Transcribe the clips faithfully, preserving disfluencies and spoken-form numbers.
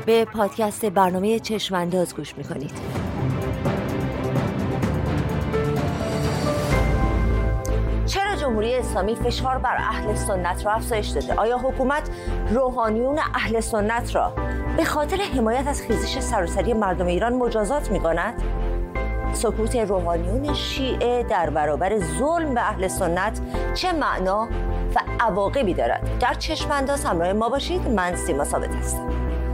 به پادکست برنامه چشمانداز گوش میکنید. چرا جمهوری اسلامی فشار بر اهل سنت را افزایش داده؟ آیا حکومت روحانیون اهل سنت را به خاطر حمایت از خیزش سراسری مردم ایران مجازات میکند؟ سکوت روحانیون شیعه در برابر ظلم به اهل سنت چه معنا و عواقبی دارد؟ در چشمانداز همراه ما باشید. من سیما ثابت هستم.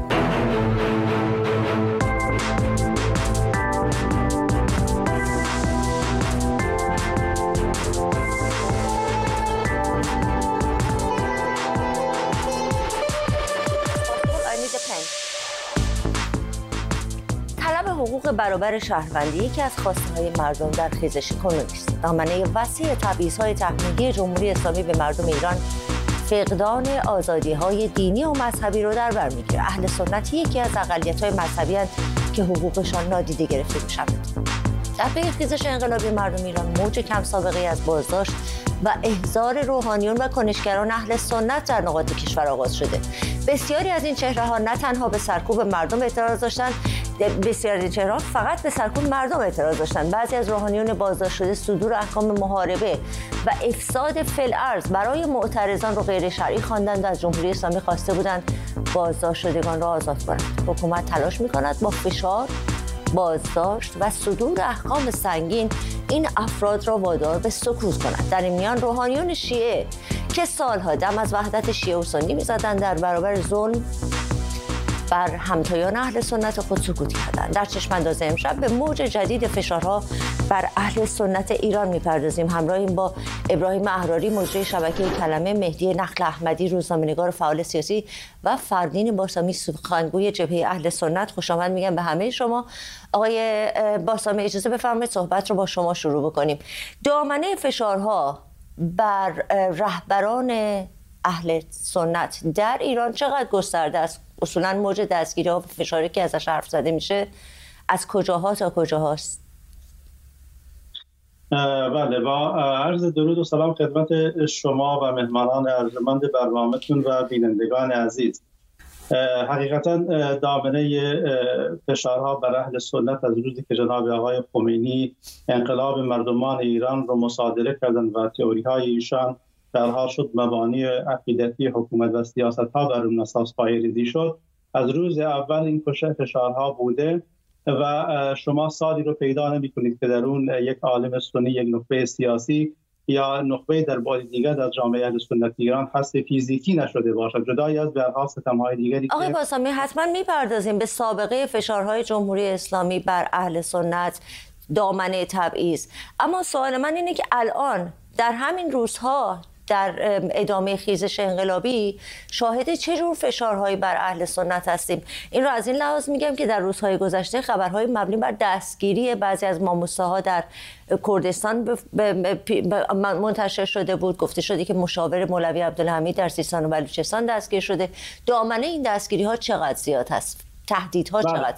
طلب حقوق برابر شهروندی یکی از خواسته‌های مردم در خیزش کنونی است. دامنه وسیع تبعیض‌های تحمیلی جمهوری اسلامی به مردم ایران فقدان آزادی‌های دینی و مذهبی رو در بر می‌گیرد. اهل سنت یکی از اقلیت‌های مذهبی هستند که حقوقشان نادیده گرفته می‌شود. در پی خیزش انقلابی مردم ایران موج کم سابقه از بازداشت و احضار روحانیون و کنشگران اهل سنت در نقاط کشور آغاز شده. بسیاری از این چهره‌ها نه تنها به سرکوب مردم اعتراض داشتند، بسیاری از این چهره‌ها فقط به سرکوب مردم اعتراض داشتند. بعضی از روحانیون بازداشت شده صدور احکام محاربه و افساد فی‌الارض برای معترضان رو غیر شرعی خواندند و از جمهوری اسلامی خواسته بودند بازداشت شدگان را آزاد کنند. حکومت تلاش می‌کند با فشار، بازداشت و صدور احکام سنگین این افراد را وادار به سکوت کند. در این میان روحانیون شیعه که سالها دم از وحدت شیعه و سنی می‌زدند در برابر ظلم بر همتایان اهل سنت خود سکوت کردند. در چشمانداز امشب به موج جدید فشارها بر اهل سنت ایران می‌پردازیم. همراهیم با ابراهیم احراری، مجری شبکه کلمه، مهدی نخل احمدی، روزنامه‌نگار فعال سیاسی و فردین باسامی، سخنگوی جبهه اهل سنت. خوش آمد میگم به همه شما. آقای باسامی اجازه بفرمایید صحبت رو با شما شروع بکنیم. دامنه فشارها بر رهبران اهل سنت در ایران چقدر گسترده است؟ اصولاً موج دستگیری‌ها و فشاری که ازش حرف زده میشه از کجاها تا کجاهاست؟ بله، با عرض درود و سلام خدمت شما و مهمانان ارجمند برنامه‌تون و بینندگان عزیز. حقیقتاً دامنه فشارها بر اهل سنت از روزی که جناب آقای خمینی انقلاب مردمان ایران رو مصادره کردند و تئوری‌های ایشان در حال شد مبانی عقیدتی حکومت و سیاست‌ها بر اون اساس پایه‌ریزی شد، از روز اول این فشارها بوده و شما سالی رو پیدا نمی‌کنید که در اون یک عالم سنی، یک نخبه سیاسی یا نخبه در بعد دیگر از جامعه اهل سنت ایران هست فیزیکی نشده باشد، جدای از برها ستم‌های دیگری. آقای باسامی، حتما می‌پردازیم به سابقه فشارهای جمهوری اسلامی بر اهل سنت، دامنه تبعیض، اما سوال من اینه که الان در همین روزها در ادامه خیزش انقلابی شاهد چه جور فشارهایی بر اهل سنت هستیم؟ این رو از این لحاظ میگم که در روزهای گذشته خبرهای مبنی بر دستگیری بعضی از ماموساها در کردستان منتشر شده بود. گفته شده که مشاور مولوی عبدالحمید در سیستان و بلوچستان دستگیر شده. دامنه این دستگیری ها چقدر زیاد هست؟ تهدیدها چقدر؟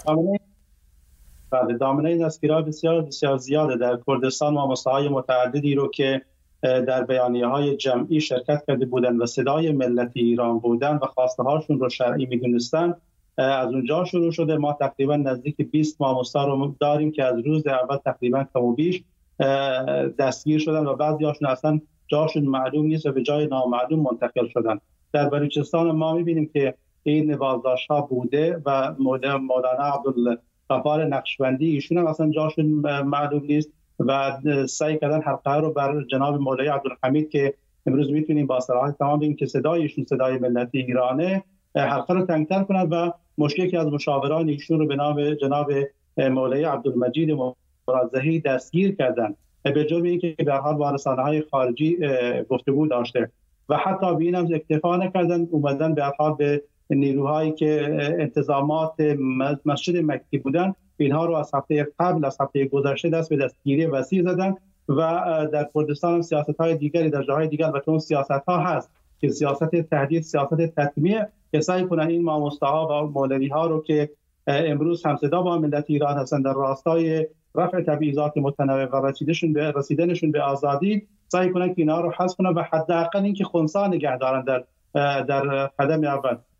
بله، دامنه این دستگیری بسیار بسیار زیاده. در کردستان ماموساهای متعددی رو که در بیانیه‌های جمعی شرکت کرده بودند و صدای ملت ایران بودند و خواسته هاشون رو شرعی می‌دونستند، از اونجا شروع شده. ما تقریبا نزدیک بیست ماموسا رو داریم که از روز اول تقریبا کم و بیش دستگیر شدن و بعضی هاشون اصلا جاشون معلوم نیست و به جای نامعلوم منتقل شدن. در بلوچستان ما می‌بینیم که این بازداشت‌ها بوده و مولانا عبدالغفار نقشبندی ایشون هم اصلا جاشون معلوم نیست و سعی کردن حلقه رو بر جناب مولوی عبدالحمید که امروز میتونیم با صراحت تمام بگیم که صدایشون صدای ملت ایرانه، حلقه رو تنگتر کنند و مشکلی که از مشاوران ایشون رو به نام جناب مولوی عبدالمجید مرزهی دستگیر کردن به جرم اینکه به هر حال با رسانه‌های خارجی گفتگو داشته و حتی به این هم اکتفا نکردن، اومدن به هر حال به نیروهایی که انتظامات مسجد مکی بودن، اینها رو از هفته قبل از هفته گذشته دست به دستگیری وسیع زدن و در کردستان هم سیاست‌های دیگری در جاهای دیگر و چون سیاست‌ها هست که سیاست تهدید، سیاست تطمیع، که سعی کنن این ماموستاها و مولوی‌ها رو که امروز همصدا با ملت ایران هستند در راستای رفع تبعیضات متنوع و رسیدنشون به رسیدنشون به آزادی، سعی کنن که اینا رو حذف کنن و حداقل اینکه خنثی نگه دارن در در قدم اول.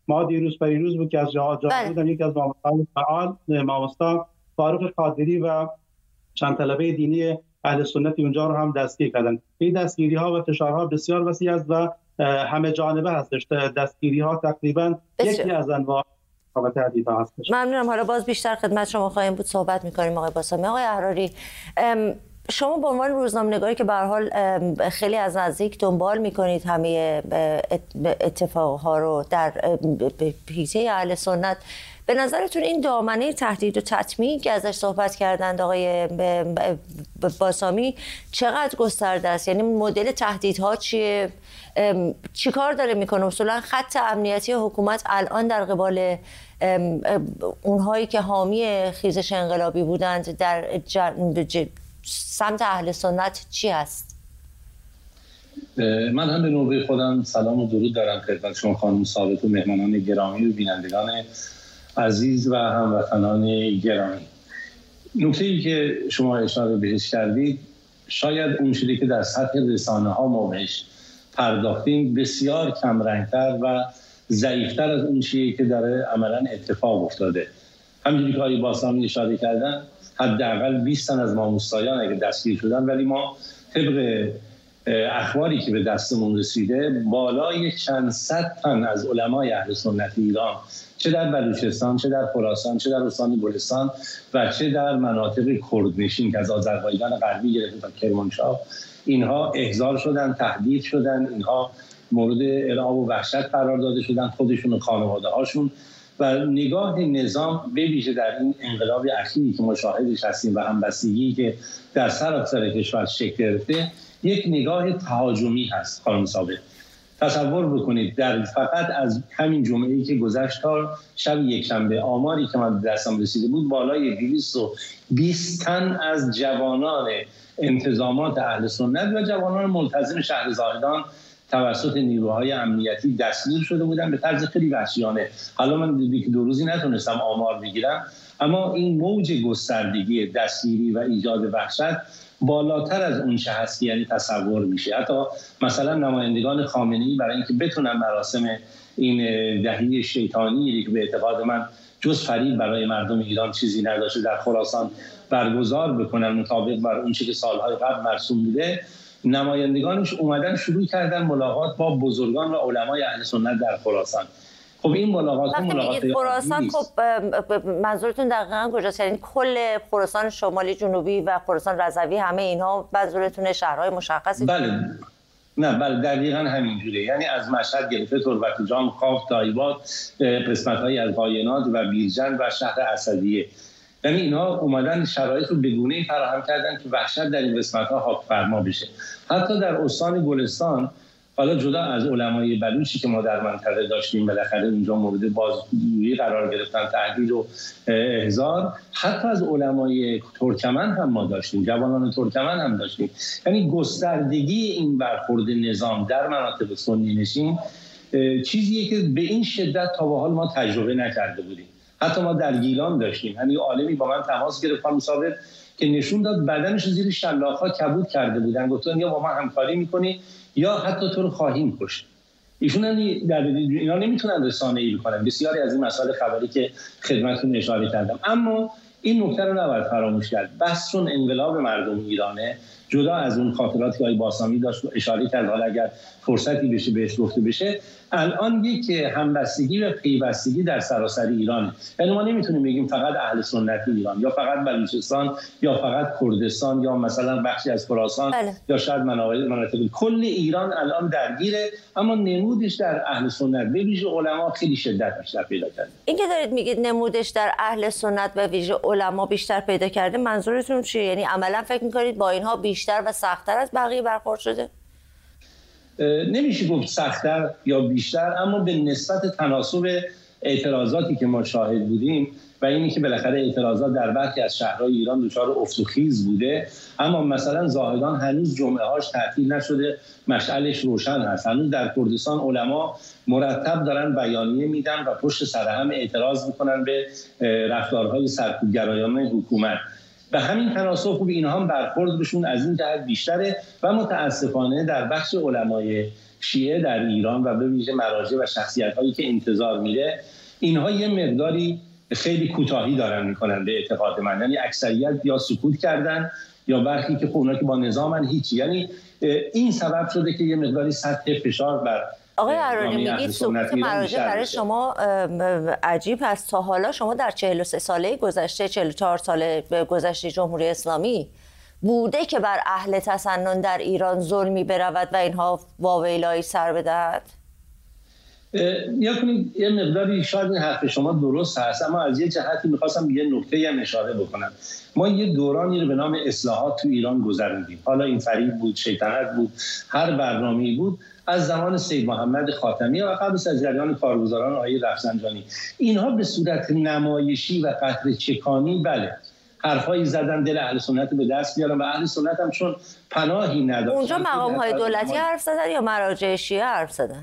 ما دیروز پریروز بود که از جهاد جا بودن یکی از ماموران فعال ماموستا فاروق قادری و چند طلبه دینی اهل سنت اونجا رو هم دستگیر کردن. این دستگیری ها و فشارها بسیار وسیع است و همه جانبه هستش. دستگیری ها تقریبا یکی از انواع تهدیدها هستش. ممنونم. حالا باز بیشتر خدمت شما خواهیم بود، صحبت می‌کنیم آقای باسامی. آقای احراری، شما به عنوان روزنامه‌نگاری که به هر حال خیلی از نزدیک دنبال می‌کنید همه اتفاقها رو در حیطه اهل سنت، به نظرتون این دامنه تهدید و تطمیع که ازش صحبت کردند آقای باسامی چقدر گسترده است؟ یعنی مدل تهدیدها چیه؟ چی کار داره میکنه؟ اصولا خط امنیتی حکومت الان در قبال اونهایی که حامی خیزش انقلابی بودند در سمت اهل سنت چی هست؟ من هم به نوبه خودم سلام و درود دارم خدمت شما خانم ثابت و مهمانان گرامی و بینندگان عزیز و هموطنان گرامی. نکته‌ای که شما اشاره بهش کردید شاید اون چیزی که در سطح رسانه ها ما بهش پرداختیم بسیار کمرنگتر و ضعیفتر از اون چیزی که در عملاً اتفاق افتاده. همونجوری که آقای باسامی اشاره کردن حداقل بیست تن از ماموستایان اگه دستگیر شدن، ولی ما طبق اخباری که به دستمون رسیده بالای چند صد تن از علمای اهل سنت ایران چه در بلوچستان، چه در خراسان، چه در استان گلستان و چه در مناطق کردنشین که از آذربایجان غربی گرفته تا کرمانشاه اینها احضار شدن، تهدید شدن، اینها مورد ارعاب و وحشت قرار داده شدن، خودشون و خانواده هاشون. و نگاه نظام به ویژه در این انقلاب اخیری که مشاهدش هستیم و همبستگی که در سراسر کشور شکل گرفته یک نگاه تهاجمی هست. خانم ثابت تصور بکنید در فقط از همین جمعه‌ای که گذشت تا شب یکشنبه آماری که من به دستم رسیده بود بالای دویست و بیست تن از جوانان انتظامات اهل سنت و جوانان ملتزم شهر زاهدان توسط نیروهای امنیتی دستگیر شده بودن به طرز خیلی وحشیانه. حالا من دیدی که دو روزی نتونستم آمار بگیرم، اما این موج گستردگی دستگیری و ایجاد وحشت بالاتر از اون چه هست یعنی تصور میشه. حتی مثلا نمایندگان خامنه‌ای برای اینکه بتونن مراسم این دهی شیطانی که به اعتقاد من جز فریب برای مردم ایران چیزی نداشته در خراسان برگزار بکنن مطابق بر اون چیزی که سالهای قبل مرسوم بوده، نمایندگانش اومدن شروع کردن ملاقات با بزرگان و علمای اهل سنت در خراسان. خب این ملاقات ها ملاقات خراسان، خب منظورتون دقیقاً کجاست؟ یعنی کل خراسان شمالی جنوبی و خراسان رضوی همه اینها منظورتون شهرهای مشخصی؟ بله نه بله دقیقاً همینجوره. یعنی از مشهد گرفته تربت جام، خاف، تایباد، قسمت‌هایی از قاینات و بیرجند و شهر اسدیه، یعنی اینا اومدن شرایط رو به گونه‌ای فراهم کردن که وحشت در این قسمت‌ها حاک فرما بشه. حتی در استان گلستان، حالا جدا از علمای بلوچی که ما در منطقه داشتیم بالاخره اونجا مورد بازجویی قرار گرفتن، تهدید و احضار، حتی از علمای ترکمن هم ما داشتیم، جوانان ترکمن هم داشتیم. یعنی گستردگی این برخورد نظام در مناطق سنی نشین چیزیه که به این شدت تا به حال ما تجربه نکرده بودیم. حتی ما در گیلان داشتیم، یعنی عالمی با من تماس گرفت مسابقه که نشون داد بدنش زیر شلاق‌ها کبود کرده بودن، گفتن یا با ما همکاری می‌کنی یا حتی تو رو خواهیم کشت. ایشون در اینا نمیتونن رسانه‌ای بکنن بسیاری از این مسائل خبری که خدمتتون اشاره کردم. اما این نکته رو نباید فراموش کرد. بس چون انقلاب مردم ایرانه، جدا از اون خاطراتی که آقای باسامی داشت و اشاره کرد، حالا اگر فرصتی بشه بهش گفته بشه، الان یک همبستگی و پیوستگی در سراسر ایرانه. یعنی ما نمیتونیم بگیم فقط اهل سنت ایران یا فقط بلوچستان یا فقط کردستان یا مثلا بخشی از خراسان بله. یا شاید مناطق، کل ایران الان درگیره، اما نمودش در اهل سنت به ویژه علما خیلی شدت بیشتر پیدا کرده. این که دارید میگید نمودش در اهل سنت و ویژه علما بیشتر پیدا کرده، منظورتون چیه؟ یعنی عملا فکر می‌کنید با اینها بیشتر و سخت‌تر از بقیه برخورد شده؟ نمیشه گفت سخت‌تر یا بیشتر، اما به نسبت تناسب اعتراضاتی که ما شاهد بودیم و اینی که بالاخره اعتراضات در برخی از شهرهای ایران دچار افت و خیز بوده، اما مثلا زاهدان هنوز جمعه هاش تعطیل نشده، مشعلش روشن هست. هنوز در کردستان علما مرتب دارن بیانیه میدن و پشت سر هم اعتراض میکنن به رفتارهای سرکوبگرایانه حکومت. و همین تناسب خوب اینها هم برخوردشون از این جهت بیشتره و متاسفانه در بخش علمای شیعه در ایران و به ویژه مراجع و شخصیت‌هایی که انتظار میره، اینها یه مقداری خیلی کوتاهی دارن میکنن به اعتقاد من. یعنی اکثریت یا سکوت کردن یا برخی که اونا که با نظامن هیچی. یعنی این سبب شده که یه مقداری سطح فشار بر آقای عرانی میگید سکوت مراجع برای شما عجیب هست. تا حالا شما در چهل و سه ساله گذشته، چهل و چهار ساله گذشته جمهوری اسلامی بوده که بر اهل تسنن در ایران ظلمی برود و اینها واویلایی سر بدهد؟ یا کنید یه مقداری شاید این حرف شما درست هست، اما از یه جهتی میخواستم یه نکته هم اشاره بکنم. ما یه دورانی رو به نام اصلاحات تو ایران گذروندیم. حالا این فریب بود، شیطنت بود، هر برنامه‌ای بود، از زمان سید محمد خاتمی و قبل از جریان کارگزاران آقای رفسنجانی. اینها به صورت نمایشی و قطره چکانی بله حرفایی زدن دل اهل سنت به دست بیارن و اهل سنت هم چون پناهی نداشتن. اونجا مقام‌های دولتی حرف زدن یا مراجع شیعه حرف زدن؟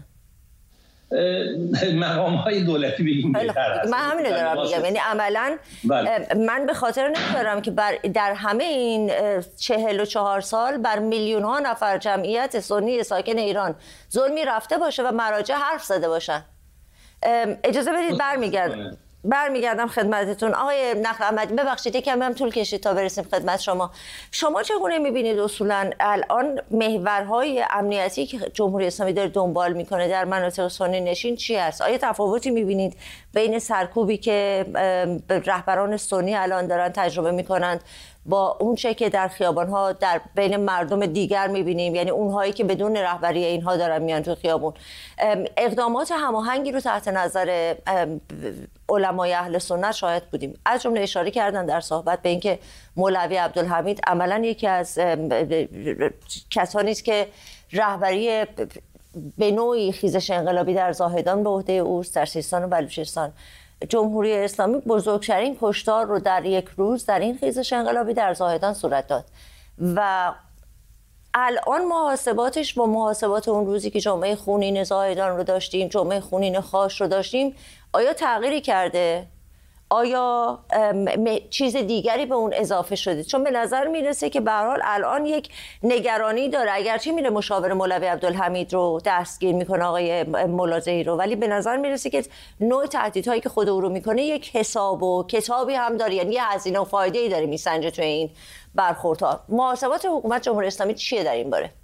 مقام‌های دولتی بگیم بهتر است. من همین رو دارم میگم، یعنی عملاً من به خاطر نمیارم که بر در همه این چهل و چهار سال بر میلیون ها نفر جمعیت سنی ساکن ایران ظلمی رفته باشه و مراجع حرف زده باشن. اجازه بدید برمیگردم برمیگردم خدمتتون آقای نخل احمدی. ببخشید یکم هم طول کشید تا برسیم خدمت شما. شما چگونه میبینید اصولا الان محورهای امنیتی که جمهوری اسلامی داره دنبال میکنه در مناطق سنی نشین چی است؟ آیا تفاوتی میبینید بین سرکوبی که رهبران سنی الان دارن تجربه میکنند با اون چه که در خیابان‌ها در بین مردم دیگر می‌بینیم، یعنی اونهایی که بدون رهبری اینها دارن میان تو خیابون؟ اقدامات هماهنگی رو تحت نظر علمای اهل سنت شاهد بودیم. از جمله اشاره کردن در صحبت به اینکه مولوی عبدالحمید عملاً یکی از کسانی است که رهبری به نوعی خیزش انقلابی در زاهدان به عهده اوست، در سیستان و بلوچستان. جمهوری اسلامی بزرگترین کشتار رو در یک روز در این خیزش انقلابی در زاهدان صورت داد و الان محاسباتش با محاسبات اون روزی که جمعه خونین زاهدان رو داشتیم، جمعه خونین خاش رو داشتیم، آیا تغییری کرده؟ آیا چیز دیگری به اون اضافه شده؟ چون به نظر میرسه که به هر حال الان یک نگرانی داره، اگرچه میره مشاور مولوی عبدالحمید رو دستگیر میکنه آقای ملاذی رو، ولی به نظر میرسه که نوع تهدیدهایی که خود او رو میکنه یک حساب و کتابی هم داره، یعنی یه هزینه و فایده ای داره میسنجه توی این برخوردها. محاسبات حکومت جمهوری اسلامی چیه در این باره؟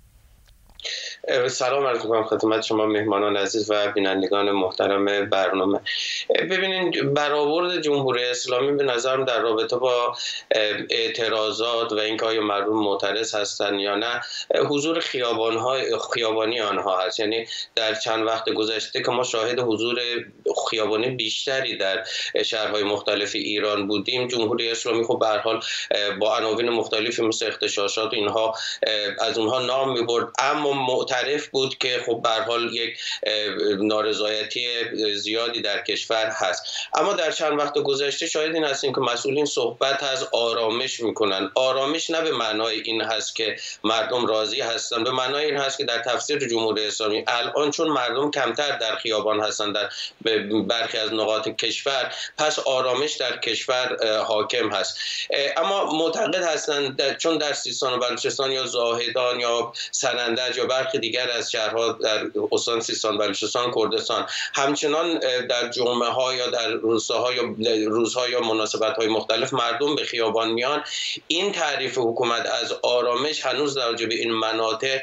سلام عرض می‌کنم خدمت شما مهمانان عزیز و بینندگان محترم برنامه. ببینید برآورد جمهوری اسلامی به نظرم در رابطه با اعتراضات و اینکه آیا مردم معترض هستند یا نه حضور خیابان‌های خیابانی آنها هست. یعنی در چند وقت گذشته که ما شاهد حضور خیابانی بیشتری در شهرهای مختلف ایران بودیم، جمهوری اسلامی خب به هر حال با عناوین مختلفی مثل اغتشاشات اینها از اونها نام می‌برد، اما معترف بود که خب به هر حال یک نارضایتی زیادی در کشور هست. اما در چند وقت گذشته شاهد این هستیم که مسئولین صحبت از آرامش میکنن. آرامش نه به معنای این هست که مردم راضی هستن، به معنای این هست که در تفسیر جمهوری اسلامی الان چون مردم کمتر در خیابان هستن در برخی از نقاط کشور، پس آرامش در کشور حاکم هست. اما معتقد هستند چون در سیستان و بلوچستان یا زاهدان یا سنندج یا برخی دیگر از شهرها در استان سیستان بلوچستان کردستان همچنان در جمعه ها یا در روزها یا روزها یا مناسبت های مختلف مردم به خیابان میان، این تعریف حکومت از آرامش هنوز در راجع به این مناطق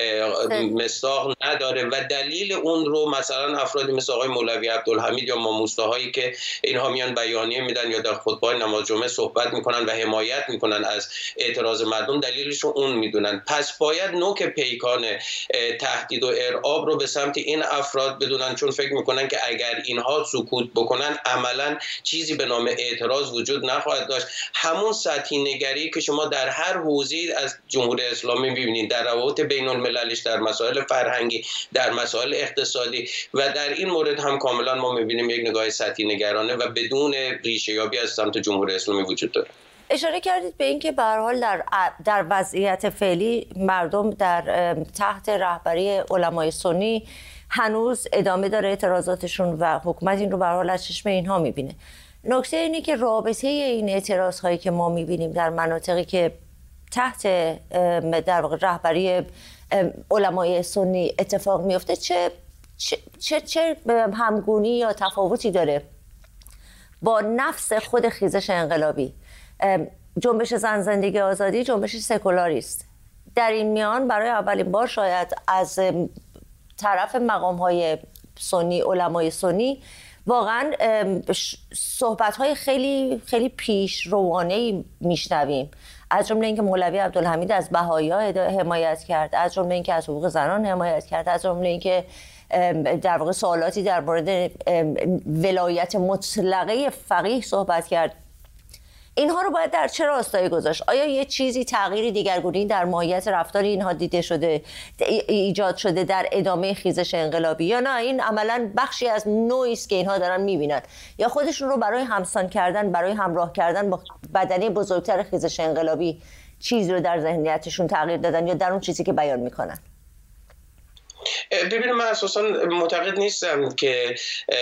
مصداق نداره و دلیل اون رو مثلا افرادی مثل آقای مولوی عبدالحمید یا ماموستاهایی که اینها میان بیانیه میدن یا در خطبه نماز جمعه صحبت میکنن و حمایت میکنن از اعتراض مردم، دلیلش رو اون میدونن. پس باید نوک پیکان تهدید و ارعاب رو به سمت این افراد بدونن، چون فکر میکنن که اگر اینها سکوت بکنن عملا چیزی به نام اعتراض وجود نخواهد داشت. همون سطحی نگری که شما در هر حوزه‌ای از جمهوری اسلامی میبینید، در روابط بین المللیش، در مسائل فرهنگی، در مسائل اقتصادی و در این مورد هم کاملا ما میبینیم یک نگاه سطحی نگرانه و بدون ریشه یابی از سمت جمهوری اسلامی وجود داره. اشاره کردید به اینکه به هر حال در در وضعیت فعلی مردم در تحت رهبری علمای سنی هنوز ادامه داره اعتراضاتشون و حکومت این رو به هر حال از چشم اینها میبینه. نکته اینه که رابطه این اعتراض هایی که ما میبینیم در مناطقی که تحت در واقع رهبری علمای سنی اتفاق میفته چه چه چه, چه همگونی یا تفاوتی داره با نفس خود خیزش انقلابی؟ جنبش زن زندگی آزادی جنبش سکولاری است. در این میان برای اولین بار شاید از طرف مقام‌های سنی، علمای سنی، واقعا صحبت‌های خیلی خیلی پیش روانه‌ای میشنویم، از جمله اینکه مولوی عبدالحمید از بهائی‌ها حمایت کرد، از جمله اینکه از حقوق زنان حمایت کرد، از جمله اینکه در واقع سوالاتی در مورد ولایت مطلقه فقیه صحبت کرد. اینها رو باید در چه راستایی گذاشت؟ آیا یه چیزی تغییری دیگرگونی در ماهیت رفتار اینها دیده شده، ایجاد شده در ادامه خیزش انقلابی، یا نه این عملاً بخشی از نوعی است که اینها دارن میبینن، یا خودشون رو برای همسان کردن، برای همراه کردن با بدنه بزرگتر خیزش انقلابی چیزی رو در ذهنیتشون تغییر دادن، یا در اون چیزی که بیان میکنن؟ ببینید، من اساسا معتقد نیستم که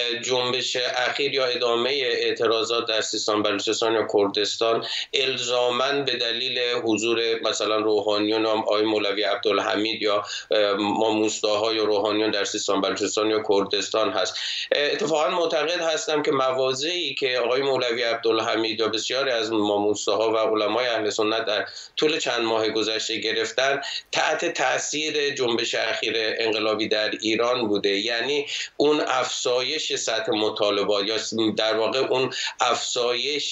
جنبش اخیر یا ادامه اعتراضات در سیستان بلوچستان یا کردستان الزاماً به دلیل حضور مثلا روحانیون آقای مولوی عبدالحمید یا ماموستاها یا روحانیون در سیستان بلوچستان یا کردستان هست. اتفاقا معتقد هستم که مواضعی که آقای مولوی عبدالحمید یا بسیاری از ماموستاها و علمای اهل سنت در طول چند ماه گذشته گرفتن تحت تاثیر جنبش اخیر انقلابی در ایران بوده. یعنی اون افزایش سطح مطالبات یا در واقع اون افزایش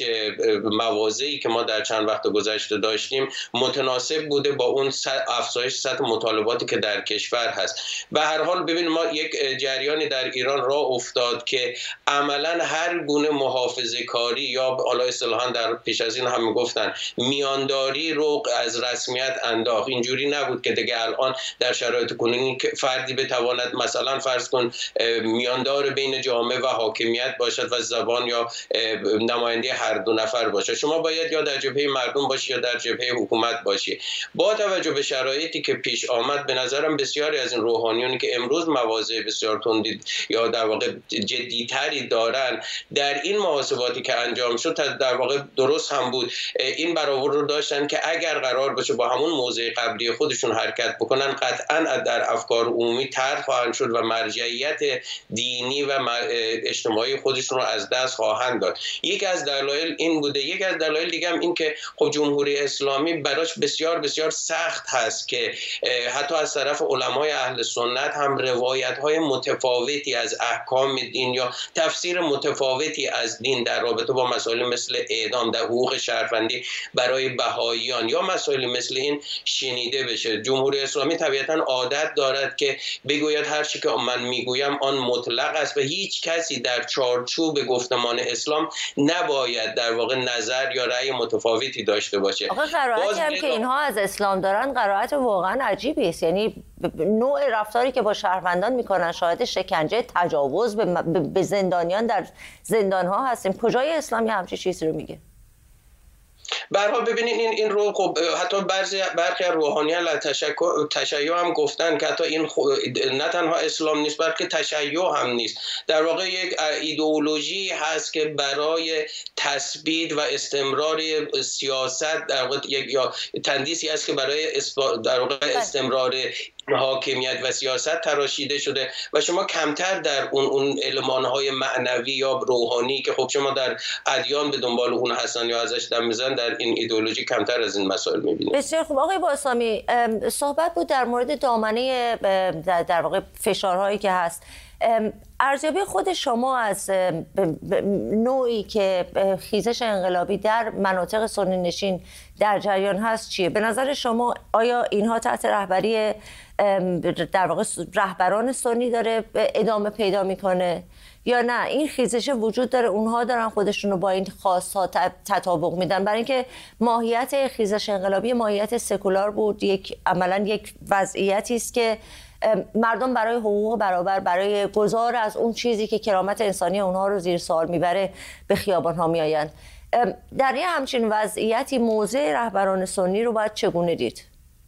مواضعی که ما در چند وقت گذشته داشتیم متناسب بوده با اون افزایش سطح مطالباتی که در کشور هست. به هر حال ببین، ما یک جریانی در ایران راه افتاد که عملا هر گونه محافظه کاری یا حالا اصطلاحاً در پیش از این هم میگفتن میانداری رو از رسمیت انداخت. اینجوری نبود که دیگه الان در شرایط کنونی فردی بتواند مثلا فرض کن میاندار بین جامعه و حاکمیت باشد و زبان یا نماینده هر دو نفر باشد. شما باید یا در جبهه مردم باشی یا در جبهه حکومت باشی. با توجه به شرایطی که پیش آمد، به نظرم بسیاری از این روحانیونی که امروز مواضع بسیار تندی یا در واقع جدیتری دارن، در این محاسباتی که انجام شد در واقع درست هم بود. این برآورد رو داشتن که اگر قرار باشه با همون موضع قبلی خودشون حرکت بکنن، قطعاً در افکار عمومی طرح خواهند شد و مرجعیت دینی و اجتماعی خودشون رو از دست خواهند داد. یکی از دلایل این بوده. یکی از دلایل دیگه هم این که خب جمهوری اسلامی براش بسیار بسیار سخت هست که حتی از طرف علمای اهل سنت هم روایت‌های متفاوتی از احکام دین یا تفسیر متفاوتی از دین در رابطه با مسائل مثل اعدام، در حقوق شهروندی برای بهائیان یا مسائل مثل این شنیده بشه. جمهوری اسلامی طبیعتاً عادت دارد که بگوید هر چی که من میگویم آن مطلق است و هیچ کسی در چارچوب گفتمان اسلام نباید در واقع نظر یا رأی متفاوتی داشته باشه. آقا قرائتی هم که اینها از اسلام دارن قرائت واقعا عجیبی است. یعنی نوع رفتاری که با شهروندان میکنن، شاهد شکنجه، تجاوز به زندانیان در زندانها هستیم. کجای اسلامی همچین چیزی رو میگه؟ به هر حال ببینید این این رو خب حتی بعضی برخی از روحانیان تشیع هم گفتن که حتی این نه تنها اسلام نیست بلکه تشیع هم نیست. در واقع یک ایدئولوژی هست که برای تثبیت و استمرار سیاست در واقع یا تندیسی است که برای در واقع استمرار حاکمیت و سیاست تراشیده شده و شما کمتر در اون اون المان‌های معنوی یا روحانی که خب شما در ادیان به دنبال اون هستن یا ازش دم میزنن، در این ایدئولوژی کمتر از این مسائل می‌بینید. بسیار خوب. آقای باسامی، صحبت بود در مورد دامنه در واقع فشارهایی که هست. ارزیابی خود شما از نوعی که خیزش انقلابی در مناطق سنی نشین در جریان هست چیه؟ به نظر شما آیا اینها تحت رهبری در واقع رهبران سنی داره ادامه پیدا میکنه یا نه این خیزش وجود داره، اونها دارن خودشون رو با این خواست‌ها تطابق میدن؟ برای اینکه ماهیت خیزش انقلابی ماهیت سکولار بود، یک عملاً یک وضعیتی است که مردم برای حقوق برابر، برای گذار از اون چیزی که کرامت انسانی اونها رو زیر سوال میبره به خیابان‌ها میآیند. در یه همچین وضعیتی موضع رهبران سنی رو باید چگونه دید؟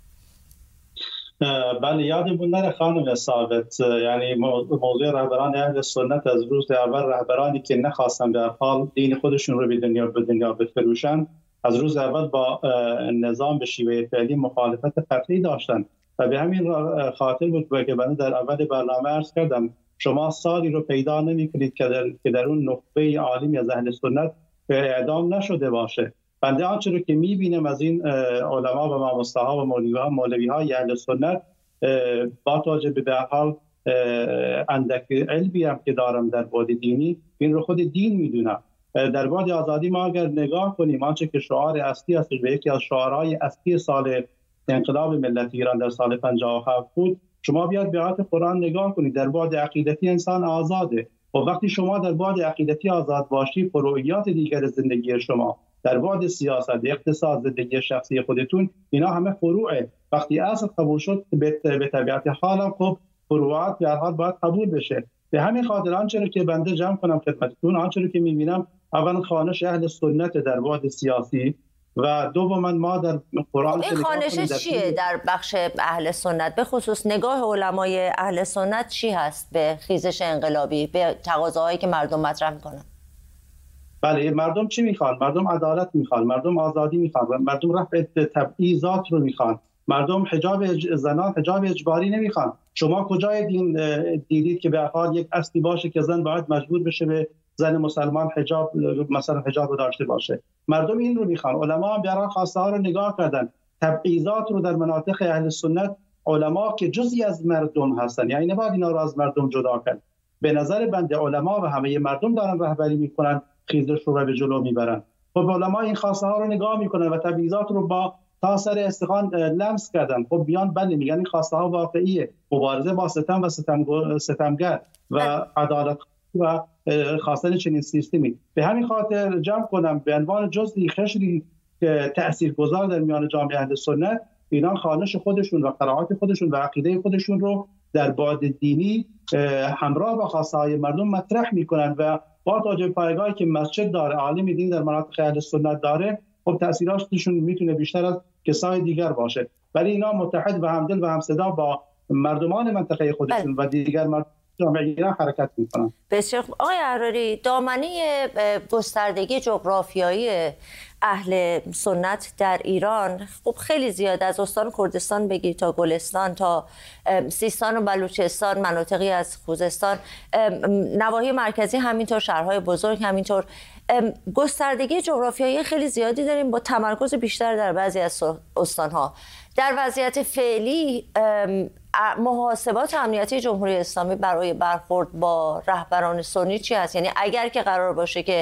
بله، یادمون نره خانم ثابت، یعنی موضوع رهبران اهل سنت از روز اول رهبرانی که نخواستن به حال دین خودشون رو به دنیا به دنیا بفروشن، از روز اول با نظام به شیوه فعلی مخالفت قطعی داشتن. و به همین خاطر بود که من در اول برنامه عرض کردم شما سالی رو پیدا نمی‌کنید که در که در اون نخبه عالمی از اهل سنت اعدام نشده باشه. بنده آنچه رو که می‌بینم از این علما و ماموستاها و مولوی‌ها مولوی‌های اهل سنت با توجه به در حال اندک علمی هم که دارم در بعد دینی، این رو خود دین میدونم. در بعد آزادی ما اگر نگاه کنیم آنچه که شعار اصلی است و یکی از شعارهای اصلی سال انقلاب ملت ایران در سال پنجاه و هفت بود، شما بیاد به آیات قرآن نگاه کنید. در بعد عقیدتی انسان آزاده و وقتی شما در بعد عقیدتی آزاد باشی، فروعیات دیگر زندگی شما در بعد سیاست، اقتصاد، زندگی شخصی خودتون، اینا همه فروعه. وقتی اصل قبول شد به طبیعت حال خب فروعات به هر حال باید قبول بشه. به همین خاطر آنچه که بنده جمع کنم خدمتتون، آنچه که می‌بینم اولا خوانش اهل سنت در بعد سیاسی و دوما ما در قرآن این خوانش چیه در بخش اهل سنت، به خصوص نگاه علمای اهل سنت چی هست به خیزش انقلابی، به تقاضاهایی که مردم مطرح میکنن؟ بله، مردم چی میخوان؟ مردم عدالت میخوان، مردم آزادی میخوان، مردم رفع تبعیضات رو میخوان، مردم حجاب زنان حجاب اجباری نمیخوان. شما کجای دین دیدید که به هر حال یک اصلی باشه که زن باید مجبور بشه به زن مسلمان حجاب مثلا حجاب رو داشته باشه؟ مردم این رو میخوان. علما هم بیارن خواسته ها رو نگاه کردن. تبعیضات رو در مناطق اهل سنت علما که جزئی از مردم هستن، یعنی نباید اینا رو از مردم جدا کرد. به نظر بنده علما و همه مردم دارن رهبری میکنن، خیزش رو به جلو میبرن. خب علما این خواسته ها رو نگاه میکنن و تبعیضات رو با تا سر استخوان لمس کردن. خب بیان بله میگن این خواسته ها واقعیه، مبارزه با ستم و ستمگر و عدالت و خواستن چنین سیستمی. به همین خاطر جمع کنم به عنوان جزئی خشری که تاثیرگذار در میان جامعه اهل سنت، اینا خوانش خودشون و قرائت خودشون و عقیده خودشون رو در بعد دینی همراه با خواسته های مردم مطرح میکنن و با توجه به پایگاهی که مسجد داره، عالم دین در مناطق اهل سنت داره، خب تاثیراتشون میتونه بیشتر از کسای دیگر باشه. ولی اینا متحد و همدل و همصدا با مردمان منطقه خودشون و دیگر مردم جامعه ایران حرکت میکنن. بسیار خوب. آقای احراری، دامنه گستردگی جغرافیایی اهل سنت در ایران خب خیلی زیاد، از استان کردستان بگیر تا گلستان تا سیستان و بلوچستان، مناطقی از خوزستان، نواحی مرکزی همینطور، شهرهای بزرگ همینطور. گستردگی جغرافیایی خیلی زیادی داریم با تمرکز بیشتر در بعضی از استانها. در وضعیت فعلی محاسبات امنیتی جمهوری اسلامی برای برخورد با رهبران سنی چی هست؟ یعنی اگر که قرار باشه که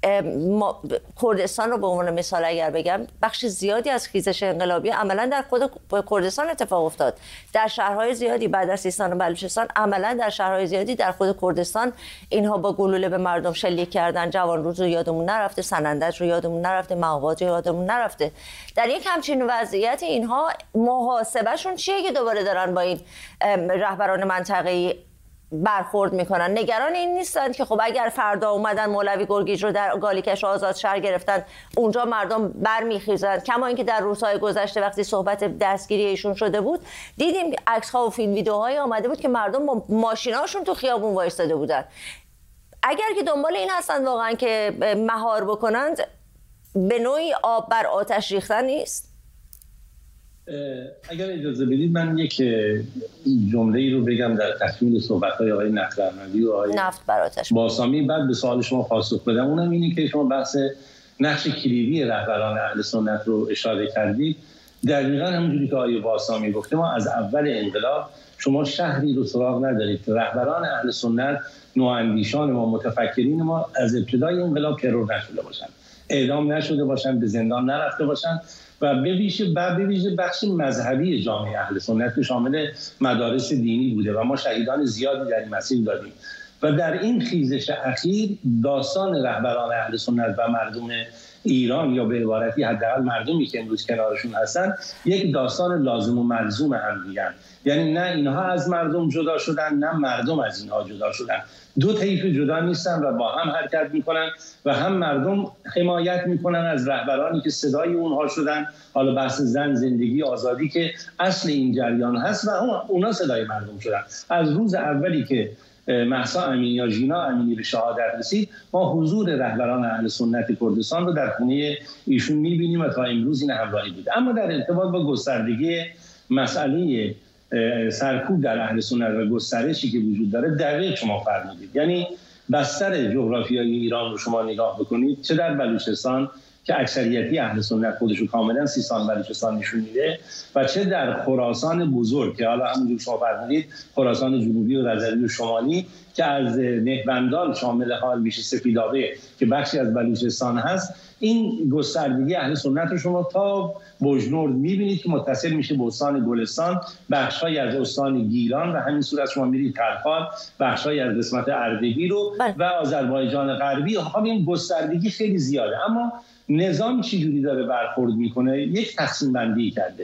کردستان رو به عنوان مثال اگر بگم، بخش زیادی از خیزش انقلابی عملا در خود کردستان اتفاق افتاد. در شهرهای زیادی بعد از سیستان و بلوچستان، عملا در شهرهای زیادی در خود کردستان اینها با گلوله به مردم شلیک کردن. جوانروز رو یادمون نرفته، سنندج رو یادمون نرفته، مهاباد رو یادمون نرفته. در یک همچین وضعیت اینها محاسبهشون چیه که دوباره دارن با این رهبران منطقه‌ای برخورد میکنن؟ نگران این نیستند که خب اگر فردا اومدن مولوی گرگیج رو در گالیکش آزاد شهر گرفتن، اونجا مردم برمیخیزن؟ کما اینکه در روزهای گذشته وقتی صحبت دستگیری ایشون شده بود، دیدیم عکس‌ها و فیلم ویدیوهای آمده بود که مردم با ماشیناشون تو خیابون وایستاده بودن. اگر که دنبال این هستن واقعا که مهار بکنند، به نوعی آب بر آتش ریختن نیست؟ اگر اجازه بدید من یک جمله ای رو بگم در تکمیل صحبت‌های آقای نخلرمندی و آقای نفت بر آتش باسامی، بعد به سوال شما پاسخ بدم. اونم اینه که شما بحث نقش کلیدی رهبران اهل سنت رو اشاره کردید. دقیقاً همونجوری که آقای باسامی گفته، ما از اول انقلاب شما شهری رو سراغ ندارید که رهبران اهل سنت، نواندیشان ما، متفکرین ما از ابتدای انقلاب ترور نشده باشن، اعدام نشده باشن، به زندان نرفته باشن و به ویژه به ویژه بخش مذهبی جامعه اهل سنت که شامل مدارس دینی بوده و ما شهیدان زیادی در این مسیر دادیم. و در این خیزش اخیر داستان رهبران اهل سنت و مردم ایران، یا به عبارتی حداقل مردمی که امروز کنارشون هستن، یک داستان لازم و ملزوم هم دیگن. یعنی نه اینها از مردم جدا شدن، نه مردم از اینها جدا شدن. دو طیف جدا نیستن و با هم حرکت میکنن و هم مردم حمایت میکنن از رهبرانی که صدای اونها شدن. حالا بحث زن، زندگی، آزادی که اصل این جریان هست و اونا صدای مردم شدن. از روز اولی که مهسا امینی یا ژینا امینی به شهادت رسید، ما حضور رهبران اهل سنت کردستان رو در خونه ایشون می‌بینیم و تا امروز این همراهی بود. اما در ارتباط با گستردگی مسئله سرکوب در اهل سنت و گسترشی که وجود داره دقیق شما فرمودید. یعنی بستر جغرافیایی ایران رو شما نگاه بکنید، چه در بلوچستان که اکثریتی اهل سنت خودشو کاملا سیستان بلوچستان نشون میده و چه در خراسان بزرگ که حالا همونجور شما فرمودید خراسان جنوبی و رضوی و شمالی که از نهبندان شامل حال میشه سفیدابه که بخشی از بلوچستان هست، این گستردگی اهل سنت رو شما تا بوجنورد میبینید که متصل میشه به استان گلستان، بخش‌های از استان گیلان و همین صورت شما میرید تلخان، بخش‌های از قسمت اردبیل رو و آذربایجان غربی. همین گستردگی خیلی زیاده، اما نظام چی جوری داره برخورد میکنه؟ یک تقسیم بندی کرده.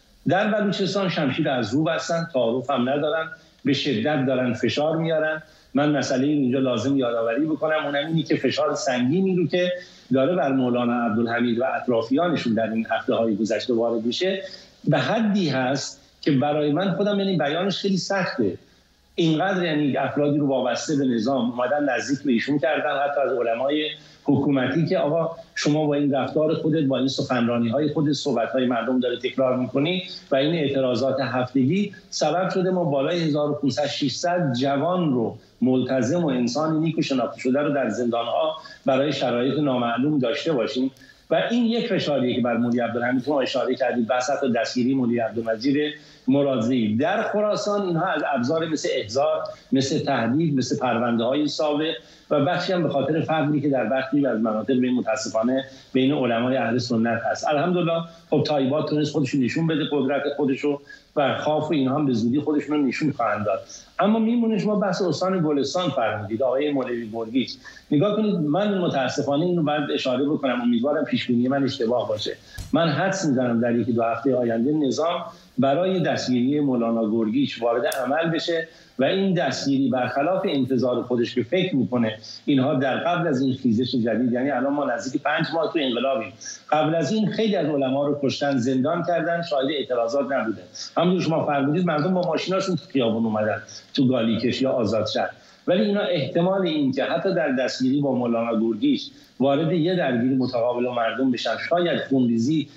در بلوچستان شمشیر از رو بستن، تعارف هم ندارن، به شدت دارن فشار میارن. من مسئله اینجا لازم یادآوری بکنم، اونم اینی که فشار سنگینی رو که داره بر مولانا عبدالحمید و اطرافیانشون در این هفته‌های گذشته وارد میشه به حدی هست که برای من خودم یعنی بیانش خیلی سخته. اینقدر یعنی افرادی رو وابسته به نظام اومدن نزدیک به ایشون کردن، حتی از علمای حکومتی که آقا شما با این رفتار خودت، با این سخنرانی‌های خودت، صحبت‌های مردم داره تکرار می‌کنی و این اعتراضات هفتگی سبب شده ما بالای هزار و پانصد ششصد جوان رو ملتزم و انسان نیک و شناخته شده رو در زندان‌ها برای شرایط نامعلوم داشته باشیم و این یک فشاریه که بر مولی عبدالحمید شما اشاره کردید، بحث و دستگیری مولی عبدالمجید مرادی در خراسان. اینها از ابزار مثل احضار، مثل تهدید، مثل پرونده‌های سابق و بخشی هم به خاطر فقری که در بخشی از مناطق بین متاسفانه بین علمای اهل سنت هست. الحمدلله خب تایبات تونست خودشون نشون بده قدرت خودشو و خاف و اینها هم به زودی خودشون رو نشون خواهند داد. اما میمونه شما بحث استان گلستان فرمودید آقای مولوی گرگیچ. نگاه کنید، من متاسفانه اینو باید اشاره بکنم، امیدوارم پیش بینی من اشتباه باشه. من حدس می‌زنم در یکی دو هفته آینده نظام برای دستگیری مولانا گرگیچ وارد عمل بشه و این دستگیری برخلاف انتظار خودش که فکر میکنه اینها در قبل از این خیزش جدید، یعنی الان ما نزدیک پنج ماه تو انقلابیم، قبل از این خیلی از علما رو کشتن، زندان کردن، شاهد اعتراضات نبوده. همونجور شما فرمودید مردم با ماشیناشون تو خیابون اومدن تو گالیکش یا آزادشهر، ولی اینا احتمال این که حتی در دستگیری با مولانا گرگیچ وارد یه درگیری متقابل و مردم بشن، شاید خونریزی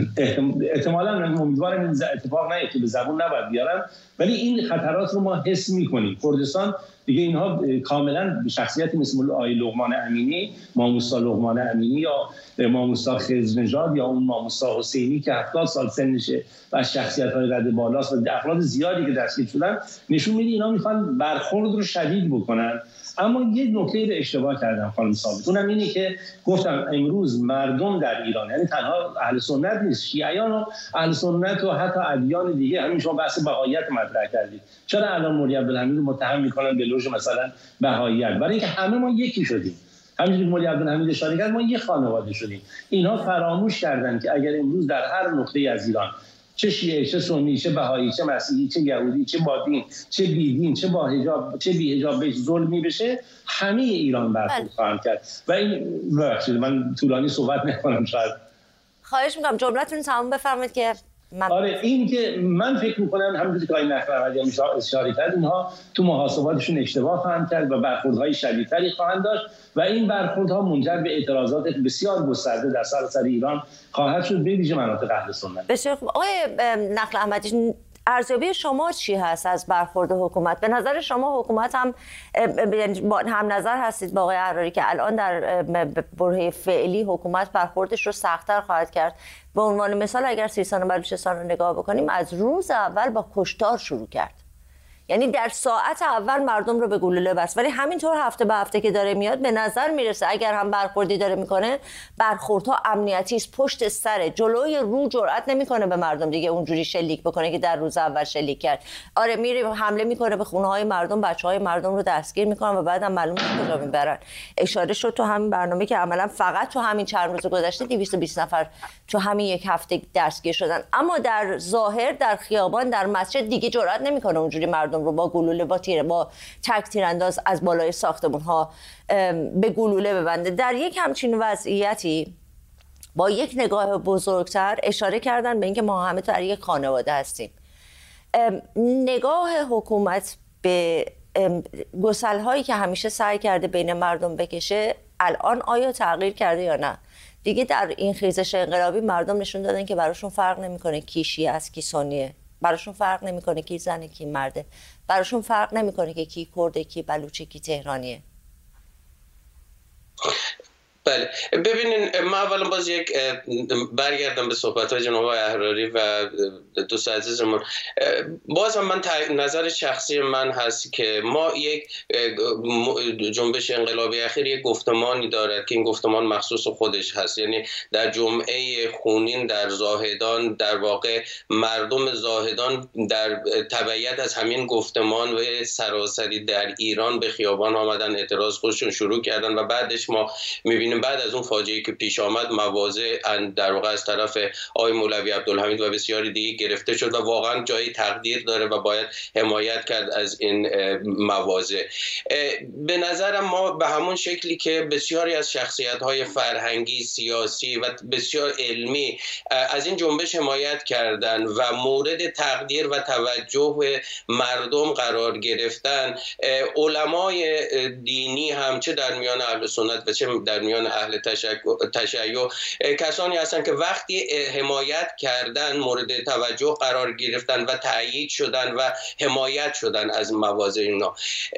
احتمالاً امیدوارم این اتفاق نیفته، به زبون نباید بیارم، ولی این خطرات رو ما حس می‌کنیم. کردستان دیگه اینها کاملا شخصیتی مثل آقای لقمان امینی، ماموسا لقمان امینی یا ماموسا خضرنژاد یا اون ماموسا حسینی که هفتاد سال سنشه و شخصیت‌های قد بالاست و افراد زیادی که دستگیر شدن، نشون میده اینا میخوان برخورد رو شدید بکنن. اما یه نکته رو اشتباه کردم خانم ثابت، اونم اینه که گفتم امروز مردم در ایران، یعنی تنها اهل سنت نیست، شیعیان و اهل سنت و حتی ادیان دیگه، همین شما بحث بهاییت مطرح کردید، چرا الان مولی عبدالحمید متهم میکنن به لوژ مثلا بهاییت؟ برای اینکه همه ما یکی شدیم. همینجوری که مولی عبدالحمید اشاره کرد، ما یک خانواده شدیم. اینها فراموش کردن که اگر امروز در هر نقطه از ایران، چه شیعه، چه سنی، چه بهایی، چه مسیحی، چه یهودی، چه با دین، چه بی دین، چه با حجاب، چه بی حجاب بهش ظلمی بشه، همه ایران برخورد خواهند کرد. و این ببخشید من طولانی صحبت نکنم، شاید خواهش میکنم جملتون تمام بفرمایید که من... آره این که من فکر میکنم همونجوری که آقای نخبرعلی اشاره کرد، اینها تو محاسباتشون اشتباه خواهند کرد و برخوردهای شدیدتری خواهند داشت و این برخوردها منجر به اعتراضات بسیار گسترده در سراسر ایران خواهد شد، به ویژه مناطق اهل سنت. بسیار خوب. آقای نقل احمدی، ارزیابی شما چی هست از برخورد حکومت؟ به نظر شما حکومت هم هم نظر هستید با آقای عراری که الان در برهه فعلی حکومت برخوردش رو سخت‌تر خواهد کرد؟ به عنوان مثال اگر سیستان و بلوچستان رو نگاه بکنیم، از روز اول با کشتار شروع کرد، یعنی در ساعت اول مردم رو به گلوله بست، ولی همینطور هفته به هفته که داره میاد به نظر میرسه اگر هم برخوردی داره میکنه، برخوردها امنیتی است، پشت سر، جلوی رو جرئت نمیکنه به مردم دیگه اونجوری شلیک بکنه که در روز اول شلیک کرد. آره میره حمله میکنه به خونه های مردم، بچه های مردم رو دستگیر میکنن و بعدم معلوم نیست کجا میبرن. اشاره شد تو همین برنامه که عملا فقط تو همین چند روز گذشته دویست و بیست نفر تو همین یک هفته دستگیر شدن، اما در ظاهر در خیابان، در مسجد دیگه جرئت نمیکنه اونجوری مردم رو با گلوله، با تیر، با تک تیرانداز از بالای ساختمون ها به گلوله ببنده. در یک همچین وضعیتی با یک نگاه بزرگتر اشاره کردن به اینکه ما همه در یک خانواده هستیم. نگاه حکومت به گسل‌هایی که همیشه سعی کرده بین مردم بکشه الان آیا تغییر کرده یا نه؟ دیگه در این خیزش انقلابی مردم نشون دادن که براشون فرق نمیکنه کی شیعه است کی سنیه، براشون فرق نمیکنه کی زنه کی مرده، براشون فرق نمیکنه که کی کرده کی بلوچه کی تهرانیه. بله ببینین، من اولا باز یک برگردم به صحبت‌های جناب آقای احراری و دوست عزیزمون. باز هم من نظر شخصی من هست که ما یک جنبش انقلابی اخیر یک گفتمانی دارد که این گفتمان مخصوص خودش هست، یعنی در جمعه خونین در زاهدان در واقع مردم زاهدان در تبعیت از همین گفتمان و سراسری در ایران به خیابان آمدن، اعتراض خودشون شروع کردن و بعدش ما می‌بینیم بعد از اون فاجعه‌ای که پیش آمد مواضع در واقع از طرف آقای مولوی عبدالحمید و بسیاری دیگه گرفته شد و واقعا جای تقدیر داره و باید حمایت کرد از این مواضع. به نظرم ما به همون شکلی که بسیاری از شخصیت‌های فرهنگی، سیاسی و بسیار علمی از این جنبش حمایت کردن و مورد تقدیر و توجه مردم قرار گرفتن، علمای دینی هم چه در میان اهل سنت و چه در میان اهل تشیع کسانی هستند که وقتی حمایت کردن مورد توجه قرار گرفتن و تأیید شدن و حمایت شدن از مواضع اینا.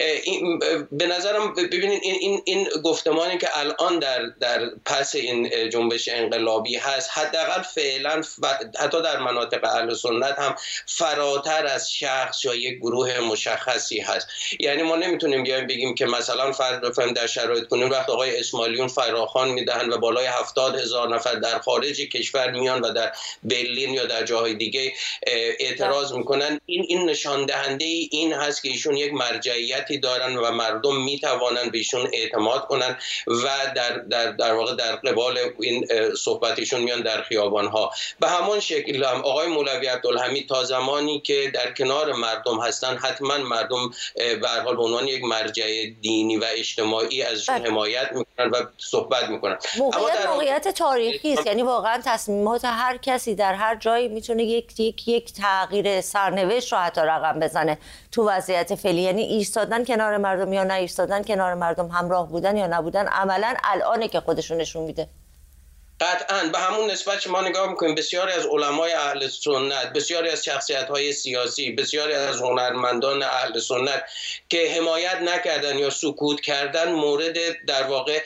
به نظرم ببینید این این این گفتمانی که الان در در پس این جنبش انقلابی هست، حداقل فعلا حتی در مناطق اهل سنت هم فراتر از شخص یا یک گروه مشخصی هست. یعنی ما نمیتونیم بیایم بگیم که مثلا فرض بفرمایید در شرایط کنیم وقت آقای اسماعیلیون فراخوان میدهن و بالای هفتاد هزار نفر در خارج کشور میان و در برلین یا در جاهای دیگه اعتراض میکنن، این این نشان دهنده این هست که ایشون یک مرجعیتی دارن و مردم میتوانن بهشون اعتماد کنن و در در در واقع در قبال این صحبتشون میان در خیابان ها. به همون شکل هم آقای مولوی عبدالحمید تا زمانی که در کنار مردم هستن حتما مردم به هر حال به عنوان یک مرجع دینی و اجتماعی ازشون حمایت میکنن و صحبت میکنن. موقعیت موقعیت تاریخی است، یعنی واقعا تصمیمات هر کسی در هر جایی میتونه یک یک یک تغییر سرنوشت رو حتی رقم بزنه تو وضعیت فعلی. یعنی ایستادن کنار مردم یا نه ایستادن کنار مردم، همراه بودن یا نبودن، عملاً الانه که خودشون نشون میده. قطعاً به همون نسبت که ما نگاه میکنیم بسیاری از علمای اهل سنت، بسیاری از شخصیت‌های سیاسی، بسیاری از هنرمندان اهل سنت که حمایت نکردن یا سکوت کردن مورد در واقع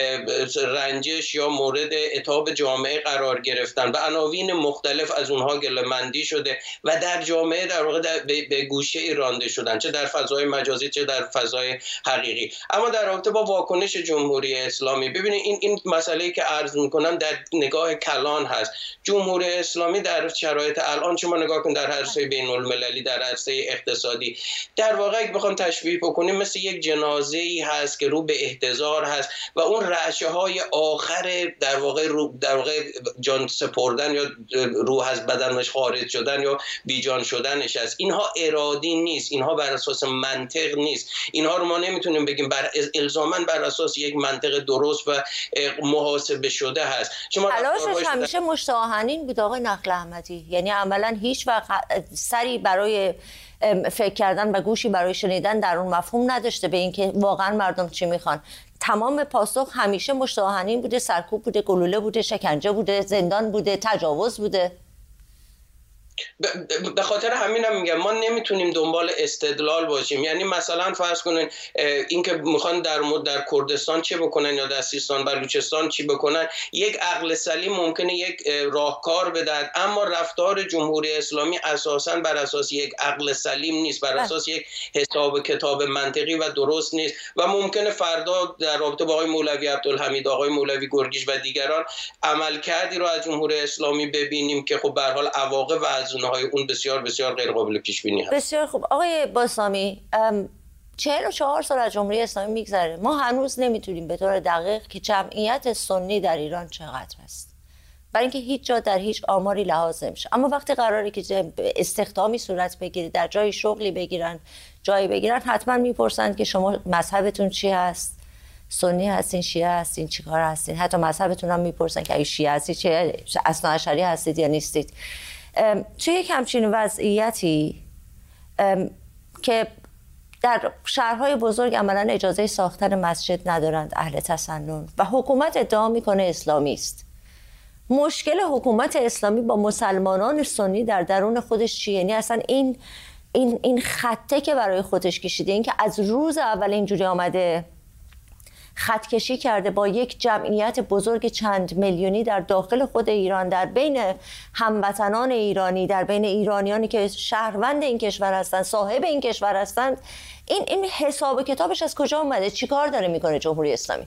رنجش یا مورد عتاب جامعه قرار گرفتن و عناوین مختلف از اونها گله‌مندی شده و در جامعه در واقع در به گوشه رانده شدن، چه در فضای مجازی چه در فضای حقیقی. اما در رابطه با واکنش جمهوری اسلامی، ببینید این این مسئله‌ای که عرض می‌کنم در نگاه کلان هست. جمهوری اسلامی در شرایط الان شما نگاه کن در عرصه بین المللی، در عرصه اقتصادی، در واقع اگه بخوام تشبیه بکنیم مثل یک جنازه‌ای هست که رو به احتضار هست و اون رعشه‌های آخر در واقع رو در واقع جان سپردن یا روح از بدنش خارج شدن یا بیجان شدنش است. اینها ارادی نیست، اینها بر اساس منطق نیست. اینها رو ما نمیتونیم بگیم بر الزاماً بر اساس یک منطق درست و محاسبه شده هست. تلاشش همیشه مشت آهنین بود آقای نخل احمدی، یعنی عملا هیچ وقت سری برای فکر کردن و گوشی برای شنیدن در اون مفهوم نداشته به اینکه واقعا مردم چی میخوان. تمام پاسخ همیشه مشت آهنین بوده، سرکوب بوده، گلوله بوده، شکنجه بوده، زندان بوده، تجاوز بوده. به خاطر همینم میگم ما نمیتونیم دنبال استدلال باشیم. یعنی مثلا فرض کنین اینکه میخوان در در کردستان چه بکنن یا در سیستان بلوچستان چی بکنن، یک عقل سلیم ممکنه یک راهکار بدهد، اما رفتار جمهوری اسلامی اساساً بر اساس یک عقل سلیم نیست، بر اساس یک حساب کتاب منطقی و درست نیست و ممکنه فردا در رابطه با آقای مولوی عبدالحمید، آقای مولوی گرگیش و دیگران عملکردی رو از جمهوری اسلامی ببینیم که خب به هر حال عواقب و از اونهای اون بسیار بسیار غیر قابل پیش بینی هست. بسیار خوب آقای باسامی، چهل و چهار سال از جمهوری اسلامی میگذره، ما هنوز نمیتونیم به طور دقیق که جمعیت سنی در ایران چقدر است، برای اینکه هیچ جا در هیچ آماری لحاظ نمیشه. اما وقتی قراره که استخدامی صورت بگیره، در جای شغلی بگیرن، جایی بگیرن، حتما میپرسن که شما مذهبتون چی هست؟ سنی هستین، شیعه هستین، چیکار هستین؟ حتی مذهبتون هم میپرسن که اگه شیعه هستید چه اثناعشری هستید یا نیستید. چه یک همچین وضعیتی که در شهرهای بزرگ عملاً اجازه ساختن مسجد ندارند اهل تسنن و حکومت ادعا میکنه اسلامی است مشکل حکومت اسلامی با مسلمانان سنی در درون خودش چیه؟ یعنی اصلا این این این خطه که برای خودش کشیده، این که از روز اول اینجوری آمده خط کشی کرده با یک جمعیت بزرگ چند میلیونی در داخل خود ایران، در بین هموطنان ایرانی، در بین ایرانیانی که شهروند این کشور هستند، صاحب این کشور هستند، این این حساب و کتابش از کجا اومده؟ چیکار داره میکنه جمهوری اسلامی؟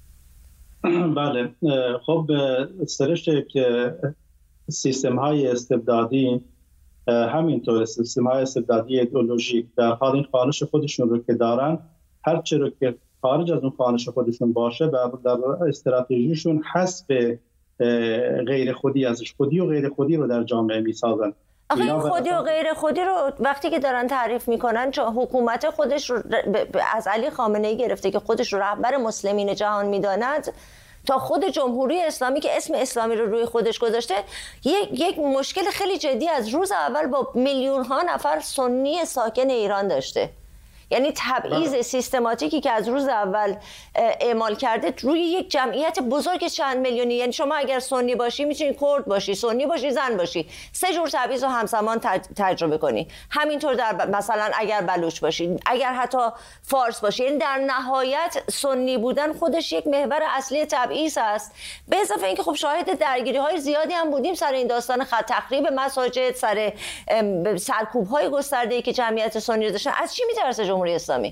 بله، خب سرشت که سیستم های استبدادی، همینطور سیستم های استبدادی ایدئولوژیک در حال این خانش خودشون رو که دارن، هر چه رو که خارج از اون خانش خودشون باشه در استراتژیشون حسب غیر خودی ازش، خودی و غیر خودی رو در جامعه میسازن. آخه این خودی و غیر خودی رو وقتی که دارن تعریف میکنن، چون حکومت خودش رو از علی خامنه‌ای گرفته که خودش رو رهبر مسلمین جهان میداند، تا خود جمهوری اسلامی که اسم اسلامی رو روی خودش گذاشته، یک یک مشکل خیلی جدی از روز اول با میلیون ها نفر سنی ساکن ایران داشته. یعنی تبعیض سیستماتیکی که از روز اول اعمال کرده روی یک جمعیت بزرگ چند میلیونی. یعنی شما اگر سنی باشی میتونی کرد باشی، سنی باشی، زن باشی، سه جور تبعیض رو همزمان تجربه کنی. همینطور در مثلا اگر بلوچ باشی، اگر حتی فارس باشی. یعنی در نهایت سنی بودن خودش یک محور اصلی تبعیض است. به اضافه اینکه خب شاهد درگیری های زیادی هم بودیم سر این داستان خط تخریب مساجد، سر سرکوب های گسترده‌ای که جمعیت سنی داشتن. از چی میترسه جمهوری اسلامی؟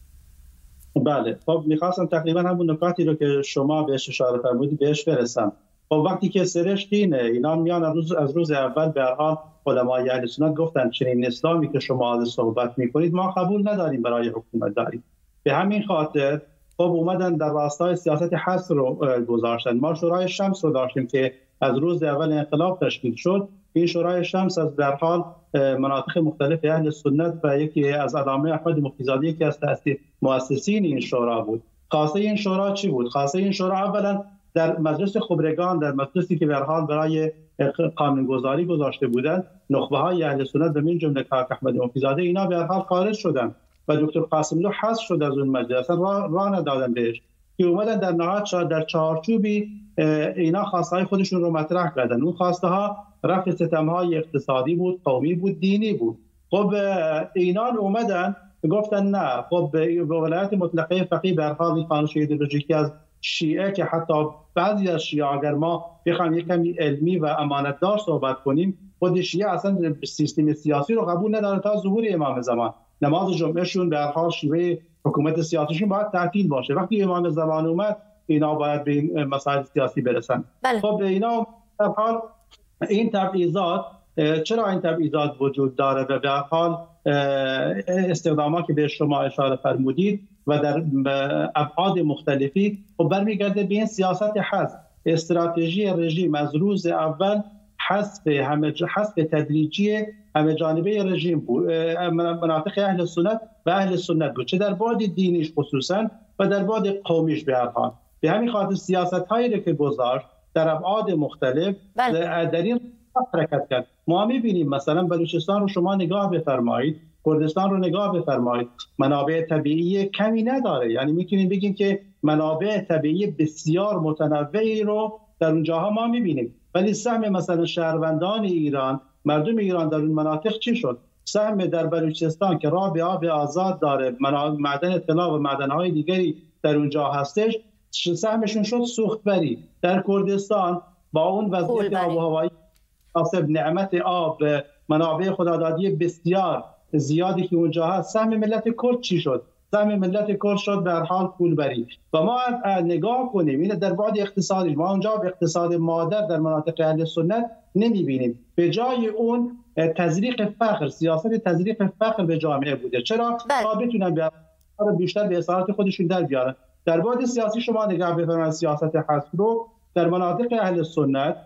بله، خب میخواستم تقریبا همون نکاتی رو که شما بهش اشاره فرمودید بهش برسم. خب وقتی که سرشت اینه، اینا میان از روز از روز اول به هر حال علمای اهل سنت گفتن چنین اسلامی که شما از صحبت میکنید ما قبول نداریم برای حکومت داریم. به همین خاطر خب اومدن در راستای سیاست حصر رو گذاشتن. ما شورای شمس رو داشتیم که از روز اول انقلاب تشکیل شد. این شورای شمس از در حال مناطق مختلف اهل سنت و یکی از علامه احمد مفتی‌زاده یکی از مؤسسین این شورا بود. خواسته این شورا چی بود؟ خواسته این شورا اولا در مجلس خبرگان، در مجلسی که به هر حال برای قانونگذاری گذاشته بودند، نخبه‌های اهل سنت به من جمله کاک احمد مفتی‌زاده اینا به هر حال خارج شدن و دکتر قاسملو حذف شد از اون مجلس، را, را ندادن بهش، که اومدن در نهایت در چارچوبی اینا خواستهای خودشون رو مطرح کردن. اون خواسته ها رفع ستم‌های اقتصادی بود، قومی بود، دینی بود. خب اینا اومدن گفتن نه، خب به ولایت مطلقه فقیه به هر حال این خانش ایدئولوژیکی از شیعه که حتی بعضی از شیعه اگر ما بخوایم یک کمی علمی و امانتدار صحبت کنیم، خود شیعه اصلا سیستم سیاسی رو قبول نداره تا ظهور امام زمان. نماز جمعهشون به هر حال شیوه حکومت سیاسیشون باید تعطیل باشه. وقتی امام زمان اومد اینا باید به این مسائل سیاسی برسن. بله. خب اینا در حال این تبعیضات، چرا این تبعیضات وجود داره و به هر حال استخدامات که به شما اشاره فرمودید و در ابعاد مختلفی خب برمیگرده به این سیاست حذف. استراتژی رژیم از روز اول حذف همه حذف تدریجی همه جانبه رژیم بود، مناطق اهل سنت و اهل سنت بود، چه در بعد دینیش خصوصا و در بعد قومیش به هر حال. به همین خاطر سیاست‌هایی که گذاشت در ابعاد مختلف بله. در این حرکت کرد. ما می‌بینیم مثلا بلوچستان رو شما نگاه بفرمایید، کردستان رو نگاه بفرمایید، منابع طبیعی کمی نداره. یعنی میتونیم بگیم که منابع طبیعی بسیار متنوعی رو در اونجاها ما می‌بینیم، ولی سهم مثلا شهروندان ایران، مردم ایران در اون مناطق چی شد؟ سهم در بلوچستان که راه به آب آزاد داره، معدن طلا و معدن‌های دیگری در اونجا هستش، سهمشون شد سوختبری. در کردستان با اون وضعیت آب و هوایی مناسب، نعمت آب، منابع خدادادی بسیار زیادی که اونجا هست، سهم ملت کرد چی شد؟ سهم ملت کرد شد به هر حال پولبری. و ما نگاه کنیم این در بعد اقتصادی، ما اونجا به اقتصاد مادر در مناطق اهل سنت نمیبینیم. به جای اون تزریق فقر، سیاست تزریق فقر به جامعه بوده. چرا؟ تا بتونن بیشتر به اصالت خودشون در بیارن. در بعد سیاسی شما نگاه بفرمایید سیاست حذف رو در مناطق اهل سنت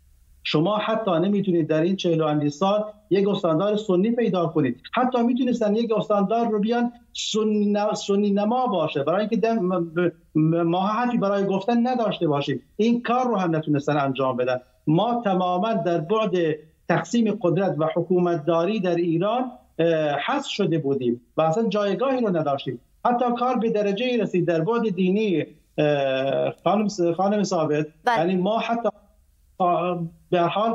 شما حتی نمیتونید در این چهل و اندی سال یک استاندار سنی پیدا کنید. حتی میتونستن یک استاندار رو بیان سنی, سنی نما باشه برای اینکه ما حرفی برای گفتن نداشته باشیم. این کار رو هم نتونستن انجام بدن. ما تماما در بعد تقسیم قدرت و حکومتداری در ایران حذف شده بودیم و اصلا جایگاهی رو نداشتیم. حتی کار به درجه رسید در بعد دینی خانم خانم ثابت، یعنی ما حتی به هر حال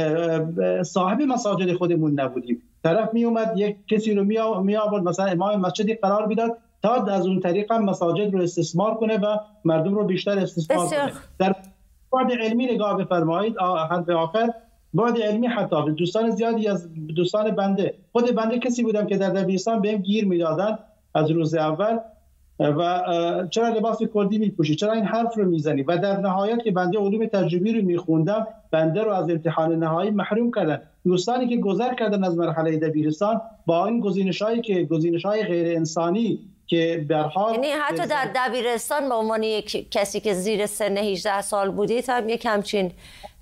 صاحب مساجد خودمون نبودیم. طرف می اومد یک کسی رو می آورد مثلا امام مسجدی قرار میداد تا از اون طریق هم مساجد رو استثمار کنه و مردم رو بیشتر استثمار کنه. در بعد علمی نگاه بفرمایید، آخر به آخر بعد علمی حتی دوستان زیادی از دوستان بنده، خود بنده کسی بودم که در دبیرستان بهم گیر میدادن از روز اول و چرا لباس کردی میپوشی، چرا این حرف رو میزنی، و در نهایت که بنده علوم تجربی رو میخوندم بنده رو از امتحان نهایی محروم کردن. دوستانی که گذر کردن از مرحله دبیرستان با این گزینش‌هایی که گزینش‌های غیر انسانی که به هر حال، یعنی حتی در دبیرستان به عنوان یک کسی که زیر سن هجده سال بودید هم یک همچین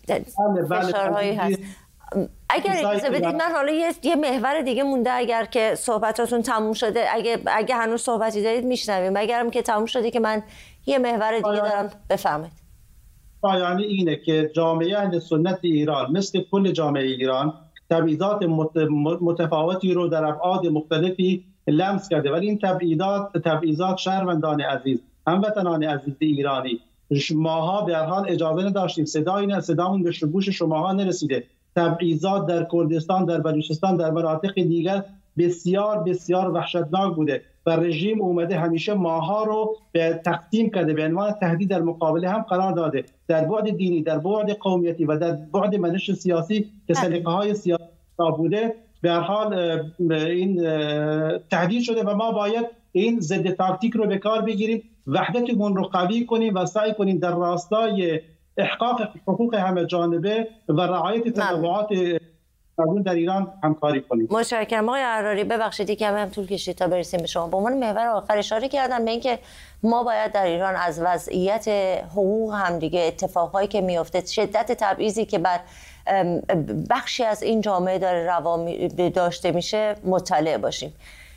فشارهایی هست. اگر اجازه بدید من حالا یه, یه محور دیگه مونده، اگر که صحبتاتون تموم شده، اگه اگه هنوز صحبتی دارید میشنویم، اگرم که تموم شده که من یه محور دیگه دارم بفهمید. پایانی اینه که جامعه اهل سنت ایران مثل کل جامعه ایران تبعیضات متفاوتی رو در ابعاد مختلفی لمس کرده، ولی این تبعیضات تبعیضات شهروندان عزیز، هموطنان عزیز ایرانی، ماها به هر حال اجازه نداشتیم، صدای نه صدامون به گوش شماها نرسیده. تبعیضات در کردستان، در بلوچستان، در مناطق دیگر بسیار بسیار وحشتناک بوده و رژیم اومده همیشه ماها رو به تقسیم کرده، به عنوان تهدید در مقابله هم قرار داده، در بعد دینی، در بعد قومیتی و در بعد منش سیاسی که سلیقه‌های سیاسی بوده. به هر حال این تهدید شده و ما باید این ضد تاکتیک رو به کار بگیریم، وحدتمون رو قوی کنیم و سعی کنیم در راستای احقاق حقوق همه جانبه و رعایت تنوعات در ایران همکاری کنیم. متشکرم آقای عراری. ببخشید که هم طول کشید تا برسیم به شما. به عنوان محور آخر اشاره کردن به اینکه ما باید در ایران از وضعیت حقوق هم دیگه، اتفاقایی که میفته، شدت تبعیضی که بر بخشی از این جامعه داره روا داشته میشه مطلع باشیم.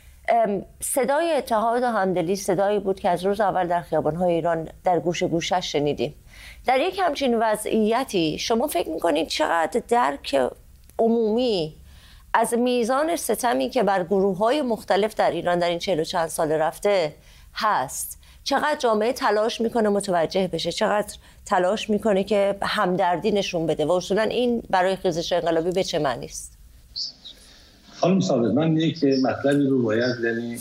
صدای اتحاد و همدلی صدایی بود که از روز اول در خیابان‌های ایران در گوش گوشش شنیدیم. در یک همچین وضعیتی شما فکر میکنید چقدر درک عمومی از میزان ستمی که بر گروه‌های مختلف در ایران در این چهل و چند سال رفته هست؟ چقدر جامعه تلاش میکنه متوجه بشه، چقدر تلاش میکنه که همدردی نشون بده و اصولا این برای خیزش انقلابی به چه معنی است؟ خانم ثابت، من یک مطلبی رو باید یعنی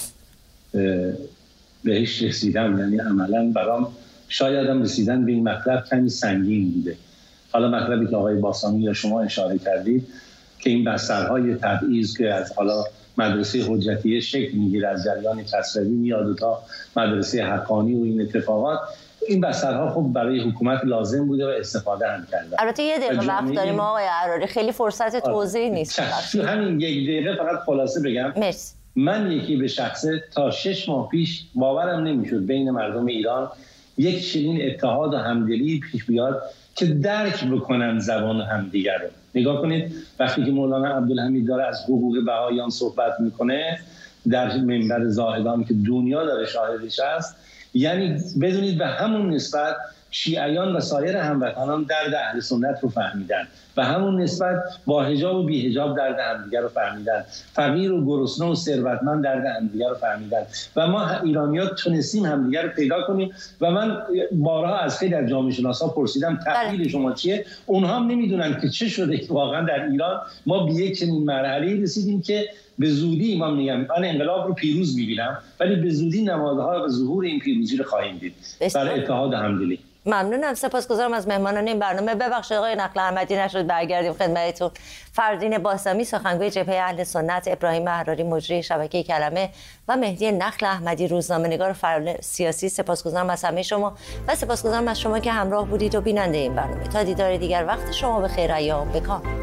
بهش رسیدم، یعنی عملا برام شاید هم رسیدن به این مطلب کمی سنگین بوده. حالا مطلبی که آقای باسامی یا شما اشاره کردید که این بسترهای تبعیض که از حالا مدرسه حجتیه شکل میگیره، از جریان کسروی میاد تا مدرسه حقانی و این اتفاقات، این بسترها خب برای حکومت لازم بوده و استفاده هم کرده. البته یه دقیقه وقت داریم آقای عراری، خیلی فرصت توضیح نیست. همین یک دقیقه فقط خلاصه بگم. مرسی. من یکی به شخصه تا شش ماه پیش باورم نمیشد بین مردم ایران یک چنین اتحاد و همدلی پیش بیاد که درک بکنن زبان همدیگر رو. نگاه کنید وقتی که مولانا عبدالحمید داره از حقوق بهاییان صحبت میکنه در منبر زاهدان که دنیا داره شاهدش است، یعنی بدونید به همون نسبت شیعیان و سایر هموطنان درد اهل سنت رو فهمیدن و همون نسبت با حجاب و بی حجاب درد همدیگر رو فهمیدن، فقیر و گرسنه و ثروتمند درد همدیگر رو فهمیدن و ما ایرانی‌ها تونستیم همدیگر رو پیدا کنیم. و من بارها از خیلی از جامعه شناسا پرسیدم تحلیل شما چیه، اونها هم نمیدونن که چه شده که واقعا در ایران ما به یک چنین مرحله‌ای رسیدیم که به زودی، من میگم من انقلاب رو پیروز می‌بینم، ولی به زودی نمادها و ظهور این پیروزی رو خواهیم دید برای اتحاد و همدلی. ممنونم، سپاسگزارم از مهمانان این برنامه. ببخشید آقای نقل احمدی نشد برگردیم خدمتتون. فردین باسمی سخنگوی جبهه اهل سنت، ابراهیم عراری مجری شبکه کلمه و مهدی نقل احمدی روزنامه‌نگار فعال سیاسی، سپاسگزارم از همه شما و سپاسگزارم از شما که همراه بودید و بیننده این برنامه. تا دیدار دیگر، وقت شما بخیر، ایام بکام.